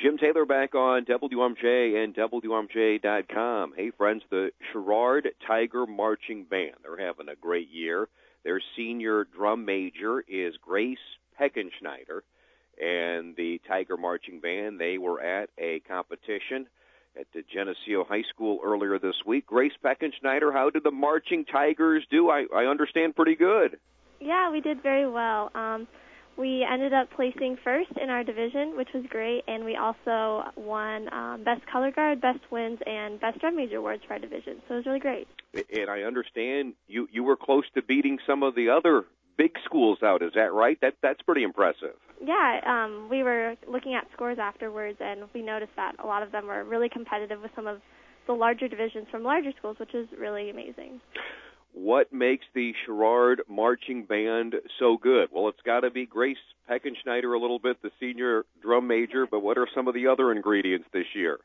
Jim Taylor back on WMJ and WMJ.com. Hey, friends, the Sherrard Tiger Marching Band. They're having a great year. Their senior drum major is Grace Peckenschneider, and the Tiger Marching Band, they were at a competition at the Geneseo High School earlier this week. Grace Peckenschneider, how did the Marching Tigers do? I understand pretty good. Yeah, we did very well. We ended up placing first in our division, which was great, and we also won Best Color Guard, Best Wins, and Best Drum Major awards for our division, so it was really great. And I understand you were close to beating some of the other big schools out, is that right? That's pretty impressive. Yeah, we were looking at scores afterwards, and we noticed that a lot of them were really competitive with some of the larger divisions from larger schools, which is really amazing. What makes the Sherrard Marching Band so good? Well, it's got to be Grace Peckenschneider a little bit, the senior drum major, but what are some of the other ingredients this year?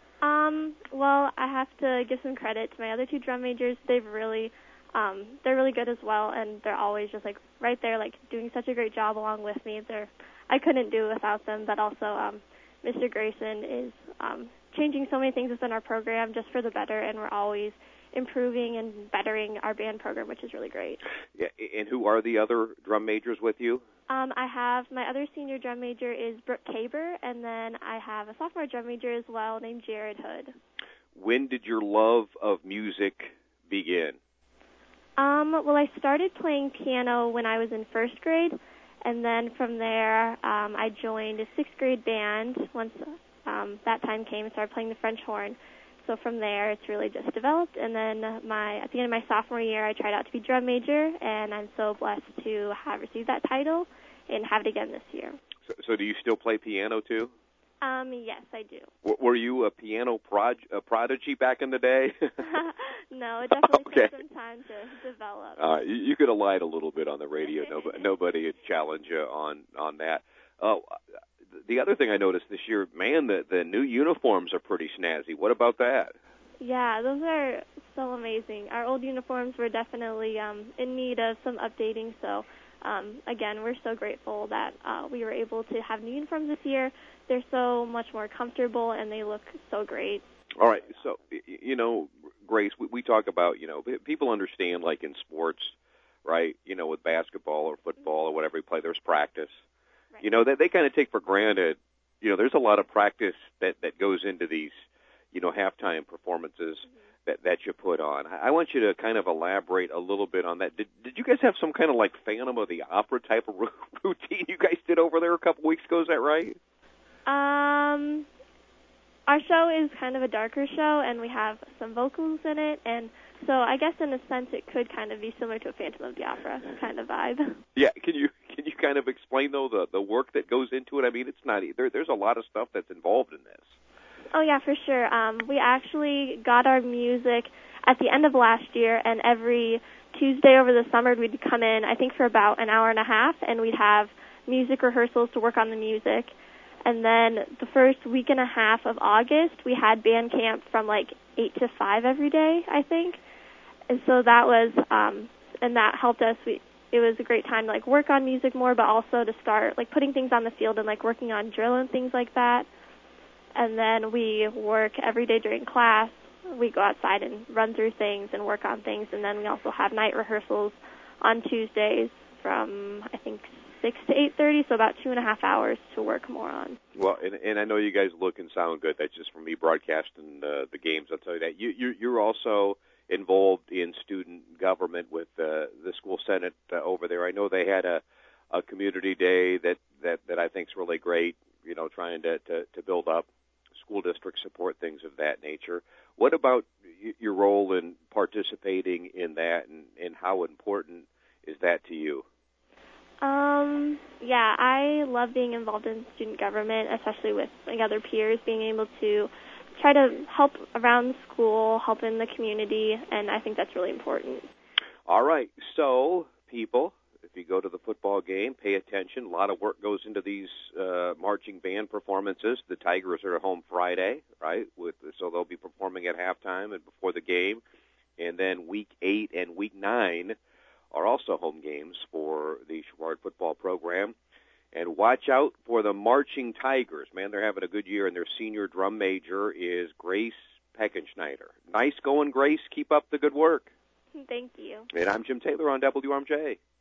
Well, I have to give some credit to my other two drum majors. They're really good as well, and they're always just like right there, like doing such a great job along with me. I couldn't do it without them, but also Mr. Grayson is changing so many things within our program just for the better, and we're always improving and bettering our band program, which is really great. Yeah, and who are the other drum majors with you? I have my other senior drum major is Brooke Caber, and then I have a sophomore drum major as well named Jared Hood. When did your love of music begin? Well, I started playing piano when I was in first grade, and then from there I joined a sixth grade band once that time came and started playing the French horn. So from there, it's really just developed. And then at the end of my sophomore year, I tried out to be drum major, and I'm so blessed to have received that title and have it again this year. So do you still play piano, too? Yes, I do. Were you a piano prodigy back in the day? No, it definitely took some time to develop. You could have lied a little bit on the radio. Nobody would challenge you on that. The other thing I noticed this year, man, the new uniforms are pretty snazzy. What about that? Yeah, those are so amazing. Our old uniforms were definitely in need of some updating, so again, we're so grateful that we were able to have new uniforms this year. They're so much more comfortable, and they look so great. All right, so, Grace, we talk about, people understand, like in sports, right, with basketball or football or whatever you play, there's practice. Right. They kind of take for granted, there's a lot of practice that goes into these, halftime performances that you put on. I want you to kind of elaborate a little bit on that. Did you guys have some kind of like Phantom of the Opera type of routine you guys did over there a couple weeks ago? Is that right? Our show is kind of a darker show, and we have some vocals in it, and so I guess in a sense it could kind of be similar to a Phantom of the Opera kind of vibe. Yeah, can you kind of explain, though, the work that goes into it? I mean, it's not there's a lot of stuff that's involved in this. Oh, yeah, for sure. We actually got our music at the end of last year, and every Tuesday over the summer we'd come in, I think, for about an hour and a half, and we'd have music rehearsals to work on the music. And then the first week and a half of August, we had band camp from like 8 to 5 every day, I think. And so that was, and that helped us. It was a great time to like work on music more, but also to start like putting things on the field and like working on drill and things like that. And then we work every day during class. We go outside and run through things and work on things. And then we also have night rehearsals on Tuesdays from, I think, 6 to 8:30, so about 2.5 hours to work more on. Well, and I know you guys look and sound good. That's just from me broadcasting the games. I'll tell you that. You're also involved in student government with the school senate over there. I know they had a community day that I think is really great. Trying to build up school district support, things of that nature. What about your role in participating in that, and how important is that to you? Yeah, I love being involved in student government, especially with like other peers, being able to try to help around the school, help in the community, and I think that's really important. All right, so people, if you go to the football game, pay attention. A lot of work goes into these marching band performances. The Tigers are at home Friday, right? So they'll be performing at halftime and before the game. And then Week 8 and Week 9 are also home games for the Sherrard football program. And watch out for the Marching Tigers. Man, they're having a good year, and their senior drum major is Grace Peckenschneider. Nice going, Grace. Keep up the good work. Thank you. And I'm Jim Taylor on WRMJ.